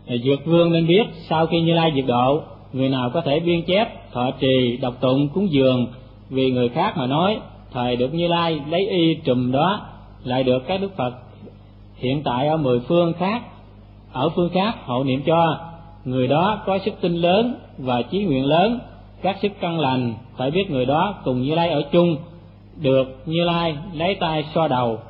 Dược Vương nên biết, sau khi Như Lai diệt độ, người nào có thể biên chép, thọ trì, đọc tụng, cúng dường vì người khác mà nói, thời được Như Lai lấy y trùm đó, lại được các Đức Phật hiện tại ở 10 phương khác, ở phương khác hộ niệm cho. Người đó có sức tinh lớn và chí nguyện lớn, các sức căn lành, phải biết người đó cùng Như Lai ở chung, được Như Lai lấy tay xoa đầu.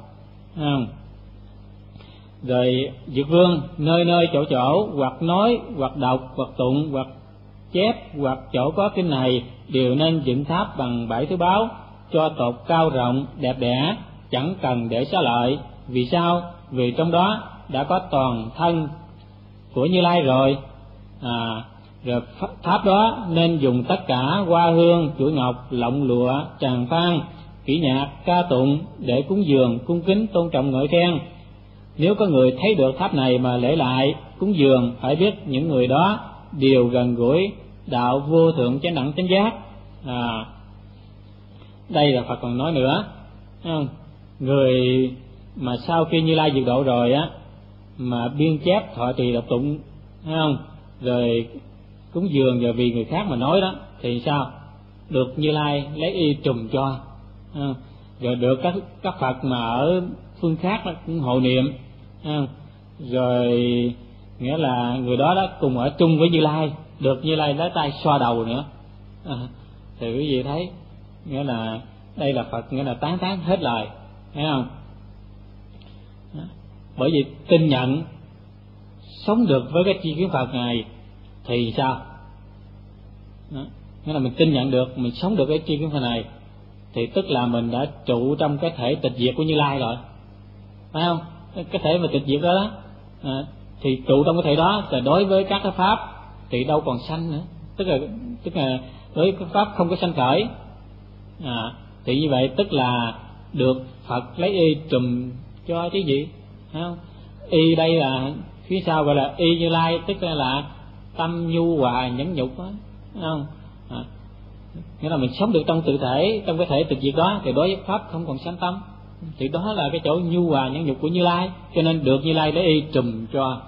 Rồi Dược Vương nơi nơi chỗ chỗ, hoặc nói, hoặc đọc, hoặc tụng, hoặc chép, hoặc chỗ có kinh này, đều nên dựng tháp bằng 7 thứ báu, cho tột cao rộng, đẹp đẽ, chẳng cần để xá lợi. Vì sao? Vì trong đó đã có toàn thân của Như Lai rồi. Rồi tháp đó nên dùng tất cả hoa hương, chuỗi ngọc, lọng lụa, tràng phan, kỹ nhạc, ca tụng để cúng dường, cung kính, tôn trọng, ngợi khen. Nếu có người thấy được tháp này mà lễ lại cúng dường, phải biết những người đó đều gần gũi đạo vô thượng chánh đẳng chánh giác. Đây là Phật còn nói nữa, không? Người mà sau khi Như Lai diệt độ rồi á, mà biên chép, thọ trì, đọc tụng, thấy không? Rồi cúng dường rồi vì người khác mà nói đó, thì sao? Được Như Lai lấy y trùm cho, không? Rồi được các Phật mà ở phương khác đó cũng hộ niệm, không? Rồi nghĩa là người đó đó cùng ở chung với Như Lai, được Như Lai lấy tay xoa đầu nữa. Thì quý vị thấy, nghĩa là đây là Phật, nghĩa là tán thán hết lời, thấy không? Bởi vì tin nhận sống được với cái chi kiến Phật này thì sao? Nghĩa là mình tin nhận được, mình sống được cái chi kiến Phật này thì tức là mình đã trụ trong cái thể tịch diệt của Như Lai rồi, phải không? Cái thể mà tịch diệt đó, thì trụ trong cái thể đó, rồi đối với các cái pháp thì đâu còn sanh nữa, tức là đối với cái pháp không có sanh khởi. Thì như vậy tức là được Phật lấy y trùm cho cái gì, phải không? Y đây là phía sau gọi là y Như Lai, tức là tâm nhu hòa nhẫn nhục đó, phải không? Nghĩa là mình sống được trong tự thể, trong cái thể tịch diệt đó, thì đối với pháp không còn sanh tâm, thì đó là cái chỗ nhu hòa nhẫn nhục của Như Lai, cho nên được Như Lai lấy y trùm cho.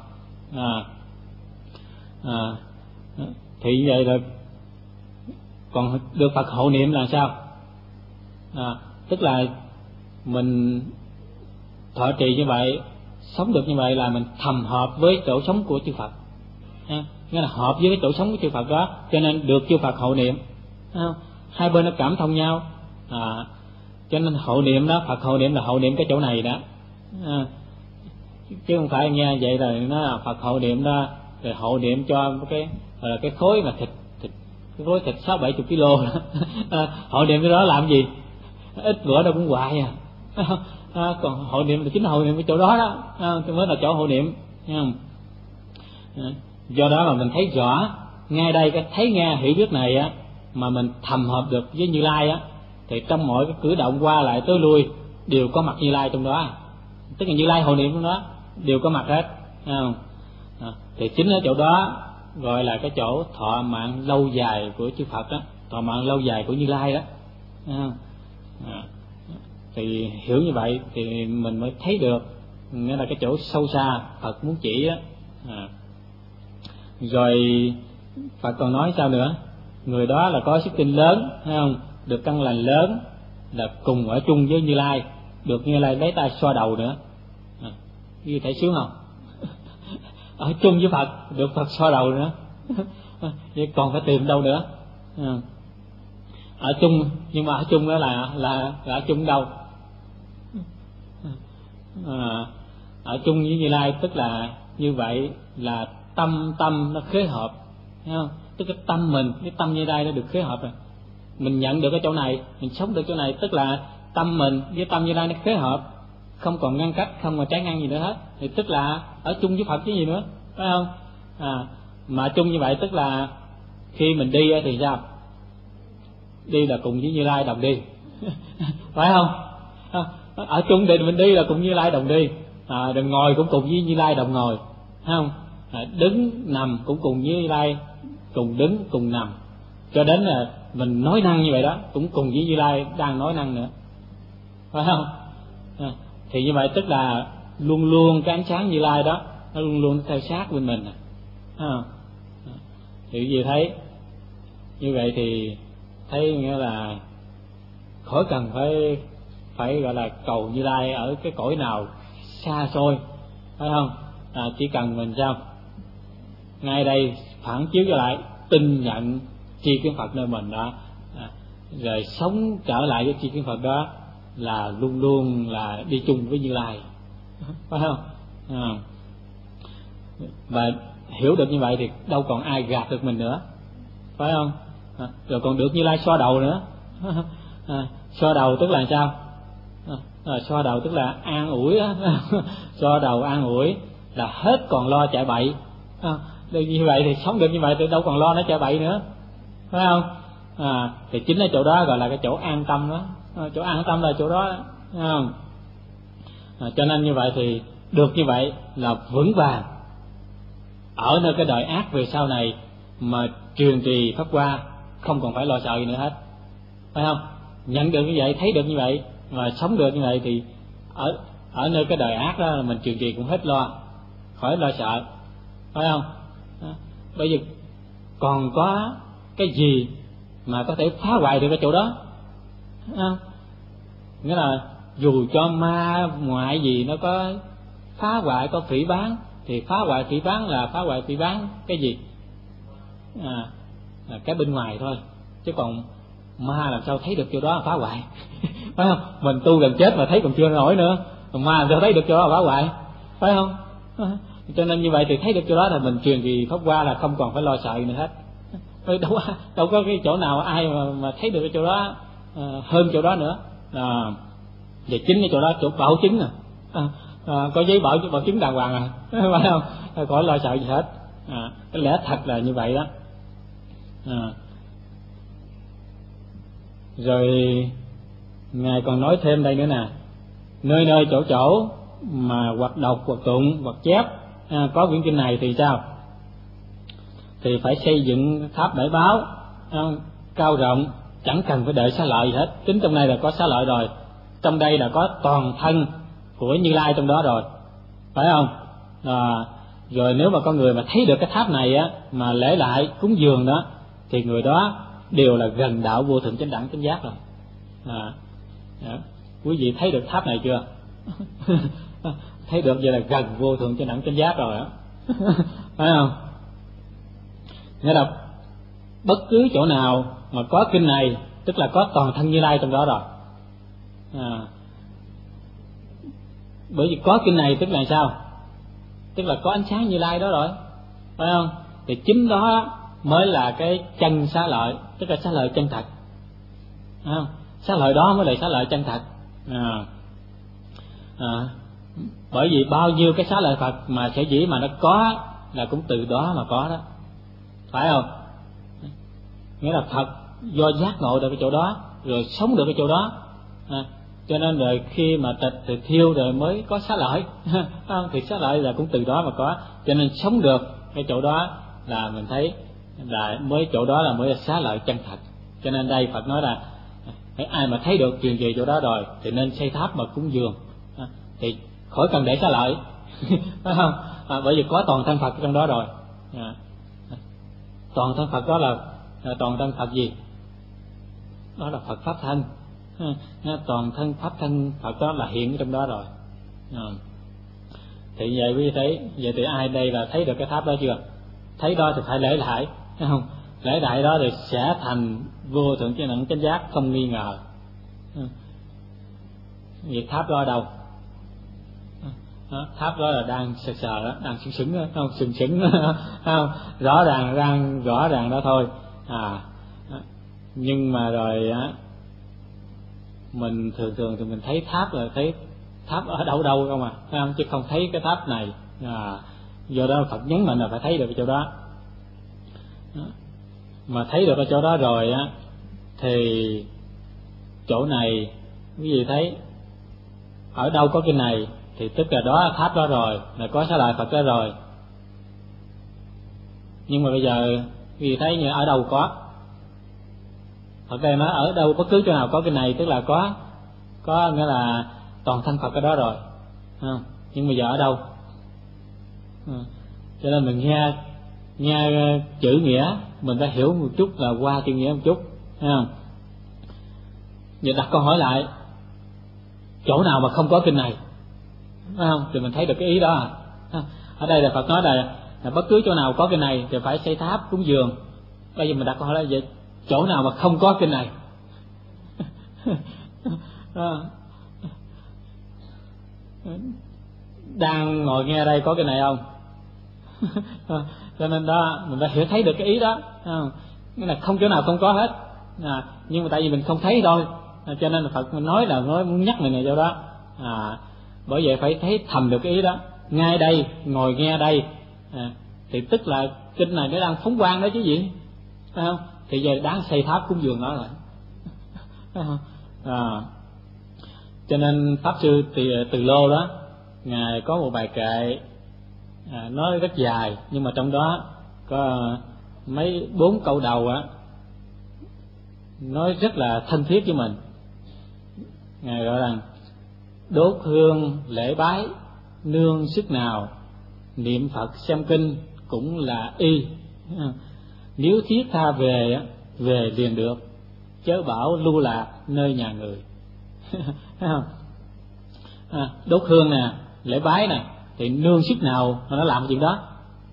Thì như vậy rồi còn được Phật hộ niệm là sao? Tức là mình thọ trì như vậy, sống được như vậy là mình thầm hợp với chỗ sống của chư Phật, nghĩa là hợp với cái chỗ sống của chư Phật đó, cho nên được chư Phật hộ niệm. Hai bên nó cảm thông nhau, cho nên hộ niệm đó, Phật hộ niệm là hộ niệm cái chỗ này đó, chứ không phải nghe vậy rồi nó là Phật hộ niệm đó, rồi hộ niệm cho cái khối mà thịt cái khối thịt 60-70 kg đó. Hộ niệm cái đó làm gì? Ít bữa đâu cũng hoài còn hộ niệm là chính hộ niệm cái chỗ đó đó, cái mới là chỗ hộ niệm, thấy không? Do đó mà mình thấy rõ ngay đây cái thấy nghe hiểu biết này á, mà mình thầm hợp được với Như Lai á, thì trong mọi cái cử động qua lại tới lui đều có mặt Như Lai trong đó, tức là Như Lai hộ niệm trong đó đều có mặt hết, thấy không? Thì chính ở chỗ đó gọi là cái chỗ thọ mạng lâu dài của chư Phật đó, thọ mạng lâu dài của Như Lai đó, thấy không? Thì hiểu như vậy thì mình mới thấy được, nghĩa là cái chỗ sâu xa Phật muốn chỉ đó. Rồi Phật còn nói sao nữa? Người đó là có sức tinh lớn, thấy không? Được căn lành lớn, là cùng ở chung với Như Lai, được Như Lai lấy tay xoa đầu nữa. Như thấy sướng không? Ở chung với Phật, được Phật xoa đầu nữa. Vậy còn phải tìm đâu nữa? Ở chung, nhưng mà ở chung đó là ở chung đâu? Ở chung với Như Lai tức là như vậy là tâm nó khế hợp, thấy không? Tức cái tâm mình, cái tâm Như Lai nó được khế hợp rồi. Mình nhận được cái chỗ này, mình sống được chỗ này, tức là tâm mình với tâm Như Lai nó khế hợp, không còn ngăn cách, không còn trái ngăn gì nữa hết, thì tức là ở chung với Phật chứ gì nữa, phải không? Mà chung như vậy tức là khi mình đi thì sao? Đi là cùng với Như Lai đồng đi phải không? Ở chung thì mình đi là cùng Như Lai đồng đi, rồi ngồi cũng cùng với Như Lai đồng ngồi, phải không? Đứng nằm cũng cùng với Như Lai cùng đứng cùng nằm, cho đến là mình nói năng như vậy đó cũng cùng với Như Lai đang nói năng nữa, phải không? Thì như vậy tức là luôn luôn cái ánh sáng Như Lai đó nó luôn luôn theo sát bên mình, thì gì thấy như vậy thì thấy nghĩa là khỏi cần phải gọi là cầu Như Lai ở cái cõi nào xa xôi, phải không? Chỉ cần mình sao ngay đây phản chiếu trở lại, tin nhận tri kiến Phật nơi mình đó, rồi sống trở lại với tri kiến Phật đó là luôn luôn là đi chung với Như Lai, phải không? Và hiểu được như vậy thì đâu còn ai gạt được mình nữa, phải không? Rồi còn được Như Lai xoa đầu nữa. Xoa đầu tức là sao? Xoa đầu tức là an ủi. Xoa đầu an ủi là hết còn lo chạy bậy. Được như vậy thì sống được như vậy thì đâu còn lo nó chạy bậy nữa, phải không? Thì chính ở chỗ đó gọi là cái chỗ an tâm đó. Chỗ an tâm là chỗ đó, phải không? Cho nên như vậy thì được như vậy là vững vàng ở nơi cái đời ác về sau này, mà truyền trì pháp qua không còn phải lo sợ gì nữa hết, phải không? Nhận được như vậy, thấy được như vậy và sống được như vậy thì ở nơi cái đời ác đó mình truyền trì cũng hết lo, khỏi lo sợ, phải không? Bởi vì còn có cái gì mà có thể phá hoại được cái chỗ đó, nghĩa là dù cho ma ngoại gì nó có phá hoại, có phỉ báng thì phá hoại phỉ báng là phá hoại phỉ báng cái gì? Là cái bên ngoài thôi, chứ còn ma làm sao thấy được chỗ đó phá hoại? Phải không? Mình tu gần chết mà thấy còn chưa nổi nữa, còn ma làm sao thấy được chỗ đó phá hoại, phải không? Cho nên như vậy thì thấy được chỗ đó là mình truyền thì pháp qua là không còn phải lo sợ gì nữa hết. Đâu có cái chỗ nào ai mà thấy được cái chỗ đó hơn chỗ đó nữa. Và chính cái chỗ đó chỗ bảo chứng có giấy bảo chứng đàng hoàng phải không? Khỏi lo sợ gì hết. Cái lẽ thật là như vậy đó. Rồi ngài còn nói thêm đây nữa nè: nơi nơi chỗ chỗ mà hoặc đọc hoặc tụng hoặc chép có quyển kinh này thì sao? Thì phải xây dựng tháp để báo cao rộng, chẳng cần phải đợi xá lợi gì hết. Chính trong này là có xá lợi rồi, trong đây là có toàn thân của Như Lai trong đó rồi, phải không? Rồi nếu mà con người mà thấy được cái tháp này á, mà lễ lại cúng dường đó, thì người đó đều là gần đạo vô thượng chánh đẳng chánh giác rồi. Quý vị thấy được tháp này chưa? Thấy được vậy là gần vô thượng chánh đẳng chánh giác rồi đó. Phải không? Nghĩa là bất cứ chỗ nào mà có kinh này tức là có toàn thân Như Lai trong đó rồi. Bởi vì có kinh này tức là sao? Tức là có ánh sáng Như Lai đó rồi, phải không? Thì chính đó mới là cái chân xá lợi, tức là xá lợi chân thật. Xá lợi đó mới là xá lợi chân thật. Bởi vì bao nhiêu cái xá lợi Phật mà sở dĩ mà nó có là cũng từ đó mà có đó, phải không? Nghĩa là Phật do giác ngộ được cái chỗ đó, rồi sống được cái chỗ đó, cho nên rồi khi mà tịch thì thiêu rồi mới có xá lợi. Thì xá lợi là cũng từ đó mà có, cho nên sống được cái chỗ đó là mình thấy là mới chỗ đó là mới là xá lợi chân thật. Cho nên đây Phật nói là ai mà thấy được truyền về chỗ đó rồi thì nên xây tháp mà cúng dường, thì khỏi cần để xá lợi. Phải không? Bởi vì có toàn thân Phật trong đó rồi. Toàn thân Phật đó là toàn thân Phật gì? Đó là Phật pháp thân. Toàn thân pháp thân Phật đó là hiện trong đó rồi. Thì vậy quý vị thấy, vậy thì ai đây là thấy được cái tháp đó chưa? Thấy đó thì phải lễ lại, thấy không? Lễ đại đó thì sẽ thành vô thượng chánh đẳng chánh giác không nghi ngờ. Việc tháp đó ở đâu? Tháp đó là đang sờ sờ đó, đang sừng sững đó, không sừng sững đó, không? Rõ ràng đó thôi. Nhưng mà rồi mình thường thì mình thấy tháp là thấy tháp ở đâu không à, phải không? Chứ không thấy cái tháp này. Do đó Phật nhấn mạnh là phải thấy được cái chỗ đó. Mà thấy được cái chỗ đó rồi á thì chỗ này quý vị thấy ở đâu có cái này thì tức là đó tháp đó rồi, là có xá lợi Phật đó rồi. Nhưng mà bây giờ quý vị thấy như ở đâu có. Phật đây nói ở đâu bất cứ chỗ nào có cái này tức là có nghĩa là toàn thân Phật ở đó rồi. Nhưng bây giờ ở đâu? Cho nên mình nghe chữ nghĩa mình phải hiểu một chút là qua chữ nghĩa một chút, thấy không? Giờ đặt câu hỏi lại, chỗ nào mà không có kinh này, thấy không? Thì mình thấy được cái ý đó. Ở đây là Phật nói là bất cứ chỗ nào có kinh này thì phải xây tháp cúng dường. Bây giờ mình đặt câu hỏi là vậy, chỗ nào mà không có kinh này? Đang ngồi nghe đây có cái này không? Cho nên đó mình phải hiểu thấy được cái ý đó, nghĩa là không chỗ nào không có hết, nhưng mà tại vì mình không thấy thôi, cho nên là Phật nói là muốn nhắc mình này chỗ đó. Bởi vậy phải thấy thầm được cái ý đó. Ngay đây ngồi nghe đây, thì tức là kinh này nó đang phóng quang đó chứ gì, phải không? Thì giờ đáng xây tháp cúng dường nó rồi, phải không? Cho nên Pháp Sư Từ Lô đó, ngài có một bài kệ nói rất dài, nhưng mà trong đó có mấy 4 câu đầu á nói rất là thân thiết với mình. Ngài gọi rằng: đốt hương lễ bái nương sức nào, niệm Phật xem kinh cũng là y. Nếu thiết tha về về liền được, chớ bảo lưu lạc nơi nhà người. Thấy không? Đốt hương nè, lễ bái nè, thì nương sức nào mà nó làm chuyện đó?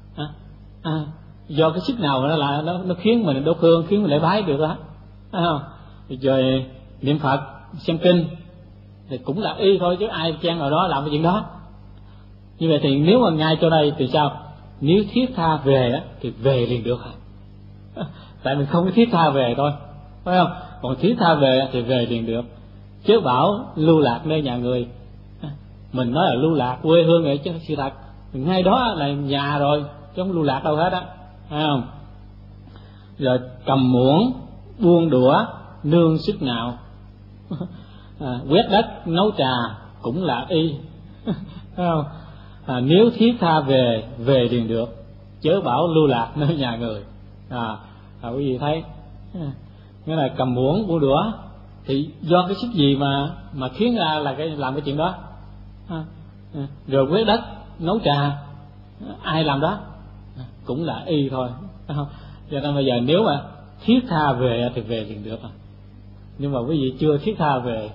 Do cái sức nào mà nó khiến mình đốt hương, khiến mình lễ bái được đó, thấy không? Rồi niệm Phật xem kinh thì cũng là y thôi, chứ ai chen vào đó làm cái chuyện đó. Như vậy thì nếu mà ngay chỗ đây thì sao? Nếu thiết tha về thì về liền được. Tại mình không có thiết tha về thôi, phải không? Còn thiết tha về thì về liền được, chứ bảo lưu lạc nơi nhà người. Mình nói là lưu lạc quê hương vậy chứ sự thật ngay đó là nhà rồi, chứ không lưu lạc đâu hết á, phải không? Rồi cầm muỗng buông đũa nương sức nào, quét đất nấu trà cũng là y. Phải không? Nếu thiết tha về về liền được, chớ bảo lưu lạc nơi nhà người. Quý vị thấy, nghĩa là cầm muỗng buông đũa thì do cái sức gì mà khiến ra là làm cái chuyện đó. Rồi quét đất nấu trà ai làm đó cũng là y thôi. Cho nên bây giờ nếu mà thiết tha về thì về liền được, nhưng mà quý vị chưa thiết tha về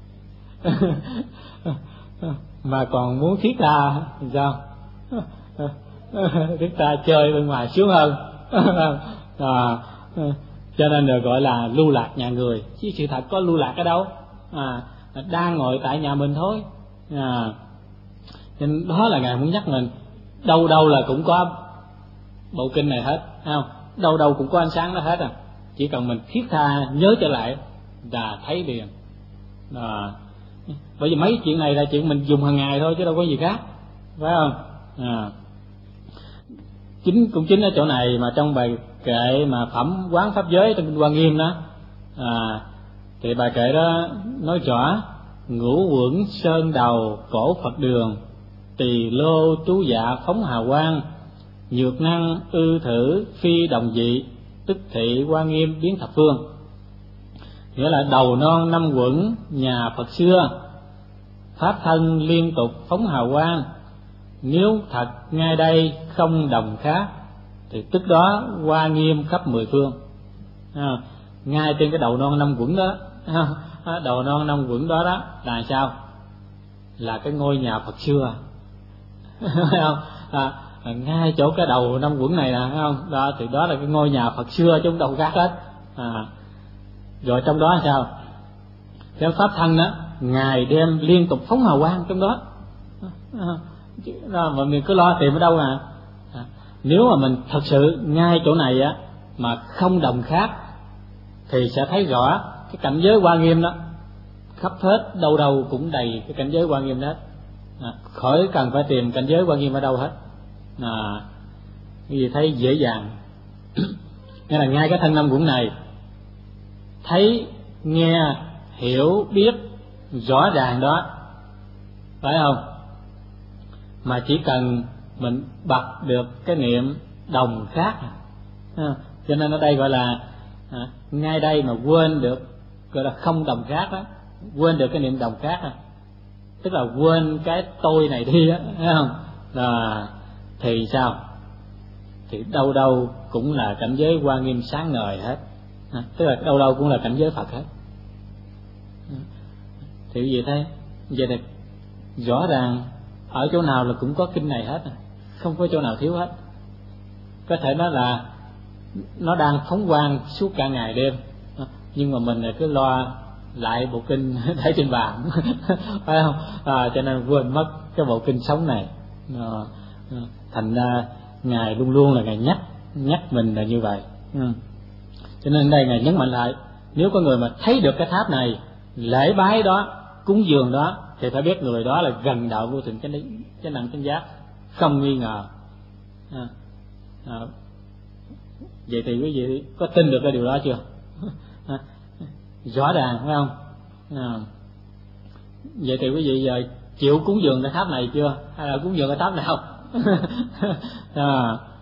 mà còn muốn thiết tha thì sao? Thiết tha chơi bên ngoài sướng hơn. Cho nên được gọi là lưu lạc nhà người, chứ sự thật có lưu lạc ở đâu, đang ngồi tại nhà mình thôi. Nên đó là Ngài muốn nhắc mình, đâu đâu là cũng có bộ kinh này hết, thấy không? Đâu đâu cũng có ánh sáng đó hết chỉ cần mình thiết tha nhớ trở lại là thấy liền. Bởi vì mấy chuyện này là chuyện mình dùng hàng ngày thôi chứ đâu có gì khác, phải không? Chính ở chỗ này mà trong bài kệ mà phẩm quán pháp giới trong kinh Hoa Nghiêm đó, thì bài kệ đó nói rõ: ngũ quẩn sơn đầu cổ Phật đường, tỳ lô trú dạ phóng hào quang, nhược năng ư thử phi đồng dị, tức thị Hoa Nghiêm biến thập phương. Nghĩa là đầu non 5 quẩn nhà Phật xưa, pháp thân liên tục phóng hào quang, nếu thật ngay đây không đồng khác, thì tức đó Hoa Nghiêm khắp 10 phương. Ngay trên cái đầu non 5 quẩn đó, đầu non 5 quẩn đó là sao? Là cái ngôi nhà Phật xưa. Phải không? Ngay chỗ cái đầu 5 quẩn này nè, thấy không? Đó thì đó là cái ngôi nhà Phật xưa chứ không đâu khác hết. Rồi trong đó sao? Cái pháp thân đó Ngài đem liên tục phóng hào quang trong đó. Mà mình cứ lo tìm ở đâu nè. Nếu mà mình thật sự ngay chỗ này mà không đồng khác thì sẽ thấy rõ cái cảnh giới Hoa Nghiêm đó khắp hết, đâu đâu cũng đầy cái cảnh giới Hoa Nghiêm đó. Khỏi cần phải tìm cảnh giới Hoa Nghiêm ở đâu hết. Cái gì thấy dễ dàng. Nghĩa là ngay cái thân 5 quẩn này thấy, nghe, hiểu, biết rõ ràng đó, phải không? Mà chỉ cần mình bật được cái niệm đồng khác, cho nên ở đây gọi là ngay đây mà quên được, gọi là không đồng khác đó, quên được cái niệm đồng khác, tức là quên cái tôi này đi á, thấy không? Thì sao? thì đâu đâu cũng là cảnh giới Hoa Nghiêm sáng ngời hết, tức là đâu đâu cũng là cảnh giới Phật hết. Thì gì thế? Vậy thì rõ ràng ở chỗ nào là cũng có kinh này hết, không có chỗ nào thiếu hết. Có thể nói là nó đang phóng quang suốt cả ngày đêm, nhưng mà mình cứ lo lại bộ kinh để trên bàn phải không? Cho nên quên mất cái bộ kinh sống này. Thành ra ngài luôn luôn là ngài nhắc mình là như vậy. Cho nên đây ngài nhấn mạnh lại, nếu có người mà thấy được cái tháp này, lễ bái đó, cúng dường đó, thì phải biết người đó là gần đạo vô thượng chánh đẳng chánh giác, không nghi ngờ. Vậy thì quý vị có tin được cái điều đó chưa? Rõ ràng phải không? Vậy thì quý vị giờ chịu cúng dường cái tháp này chưa, hay là cúng dường cái tháp nào?